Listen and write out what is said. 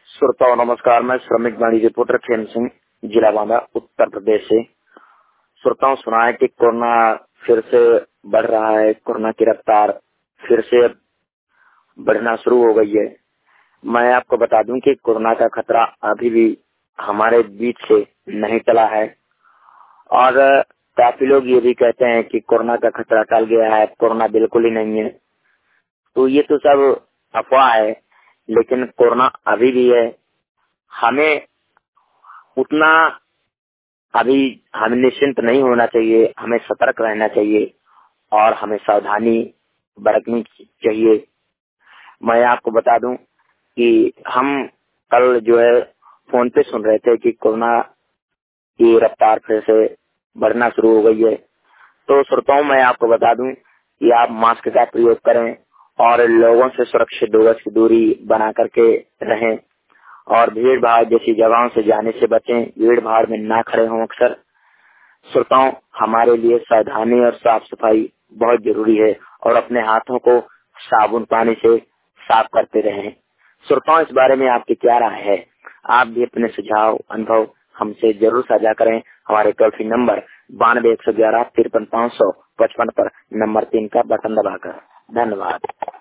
श्रोताओं नमस्कार। मैं श्रमिक वाणी रिपोर्टर खेम सिंह, जिला बांदा, उत्तर प्रदेश से। श्रोताओं, सुना है कि कोरोना फिर से बढ़ रहा है। कोरोना की रफ्तार फिर से बढ़ना शुरू हो गई है। मैं आपको बता दूं कि कोरोना का खतरा अभी भी हमारे बीच से नहीं टला है और काफी लोग ये भी कहते हैं कि कोरोना का खतरा टल गया है, कोरोना बिल्कुल ही नहीं है। तो ये तो सब अफवाह है, लेकिन कोरोना अभी भी है। हमें उतना अभी हमें निश्चिंत नहीं होना चाहिए, हमें सतर्क रहना चाहिए और हमें सावधानी बरतनी चाहिए। मैं आपको बता दूं कि हम कल जो है फोन पे सुन रहे थे कि कोरोना की रफ्तार फिर से बढ़ना शुरू हो गई है। तो श्रोताओं, मैं आपको बता दूं कि आप मास्क का प्रयोग करें और लोगों से सुरक्षित 2 गज की दूरी बना करके रहें और भीड़ भाड़ जैसी जगहों से जाने से बचें। भीड़ भाड़ में ना खड़े हों। अक्सर श्रोताओं, हमारे लिए सावधानी और साफ सफाई बहुत जरूरी है और अपने हाथों को साबुन पानी से साफ करते रहें। श्रोताओं, इस बारे में आपकी क्या राय है? आप भी अपने सुझाव अनुभव हमसे जरूर साझा करें। हमारे टोल फ्री नंबर 92 111 53 555 पर नंबर 3 का बटन दबाकर। धन्यवाद।